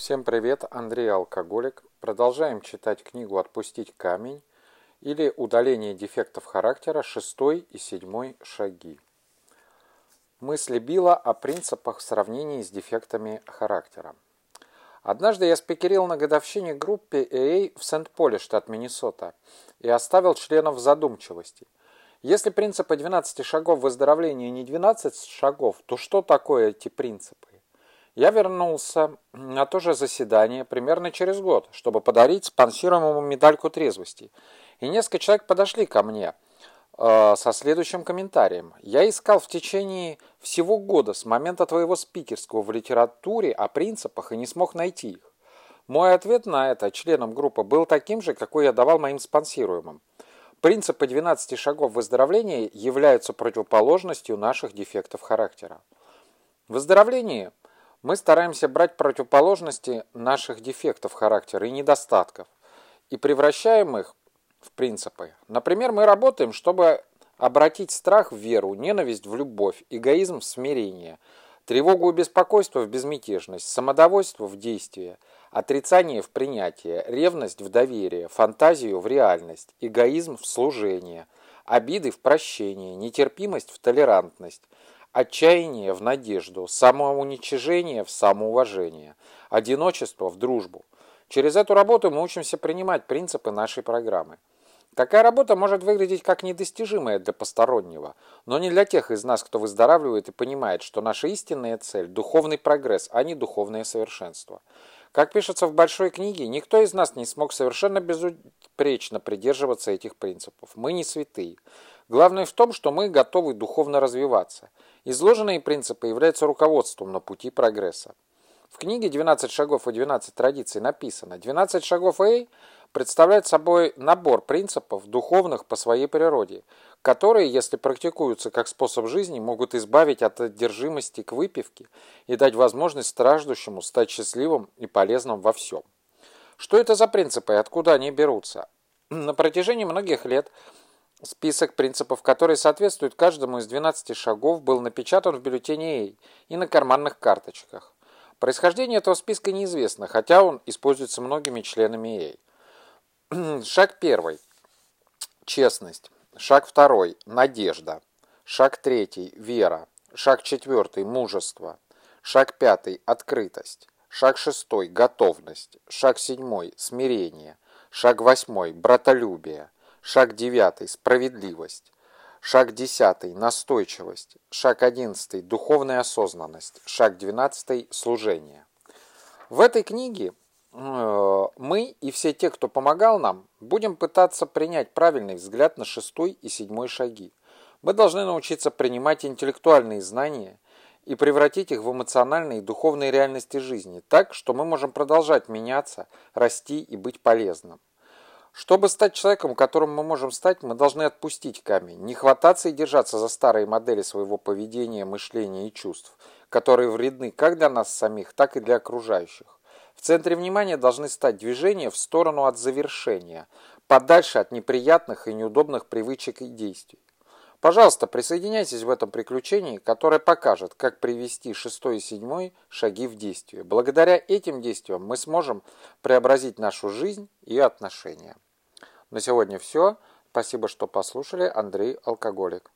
Всем привет, Андрей Алкоголик. Продолжаем читать книгу «Отпустить камень» или «Удаление дефектов характера. 6 и 7 шаги». Мысли Билла о принципах в сравнении с дефектами характера. Однажды я спикерил на годовщине группе AA в Сент-Поле, штат Миннесота, и оставил членов в задумчивости. Если принципы 12 шагов выздоровления не 12 шагов, то что такое эти принципы? Я вернулся на то же заседание примерно через год, чтобы подарить спонсируемому медальку трезвости. И несколько человек подошли ко мне со следующим комментарием. Я искал в течение всего года с момента твоего спикерского в литературе о принципах и не смог найти их. Мой ответ на это членам группы был таким же, какой я давал моим спонсируемым. Принципы 12 шагов выздоровления являются противоположностью наших дефектов характера. В выздоровлении мы стараемся брать противоположности наших дефектов характера и недостатков и превращаем их в принципы. Например, мы работаем, чтобы обратить страх в веру, ненависть в любовь, эгоизм в смирение, тревогу и беспокойство в безмятежность, самодовольство в действие, отрицание в принятие, ревность в доверие, фантазию в реальность, эгоизм в служение, обиды в прощение, нетерпимость в толерантность, отчаяние в надежду, самоуничижение в самоуважение, одиночество в дружбу. Через эту работу мы учимся принимать принципы нашей программы. Такая работа может выглядеть как недостижимая для постороннего, но не для тех из нас, кто выздоравливает и понимает, что наша истинная цель – духовный прогресс, а не духовное совершенство. Как пишется в большой книге, никто из нас не смог совершенно безупречно придерживаться этих принципов. Мы не святые. Главное в том, что мы готовы духовно развиваться. Изложенные принципы являются руководством на пути прогресса. В книге «12 шагов и 12 традиций» написано: 12 шагов AA представляют собой набор принципов, духовных по своей природе, которые, если практикуются как способ жизни, могут избавить от одержимости к выпивке и дать возможность страждущему стать счастливым и полезным во всем. Что это за принципы и откуда они берутся? На протяжении многих лет список принципов, которые соответствуют каждому из 12 шагов, был напечатан в бюллетене AA и на карманных карточках. Происхождение этого списка неизвестно, хотя он используется многими членами AA. Шаг 1. Честность. Шаг 2. Надежда. Шаг 3. Вера. Шаг 4. Мужество. Шаг 5. Открытость. Шаг 6. Готовность. Шаг 7. Смирение. Шаг 8. Братолюбие. Шаг 9. Справедливость. Шаг 10. Настойчивость. Шаг 11. Духовная осознанность. Шаг 12. Служение. В этой книге мы и все те, кто помогал нам, будем пытаться принять правильный взгляд на 6 и 7 шаги. Мы должны научиться принимать интеллектуальные знания и превратить их в эмоциональные и духовные реальности жизни, так, что мы можем продолжать меняться, расти и быть полезным. Чтобы стать человеком, которым мы можем стать, мы должны отпустить камень, не хвататься и держаться за старые модели своего поведения, мышления и чувств, которые вредны как для нас самих, так и для окружающих. В центре внимания должны стать движения в сторону от завершения, подальше от неприятных и неудобных привычек и действий. Пожалуйста, присоединяйтесь в этом приключении, которое покажет, как привести 6 и 7 шаги в действие. Благодаря этим действиям мы сможем преобразить нашу жизнь и отношения. На сегодня все. Спасибо, что послушали. Андрей Алкоголик.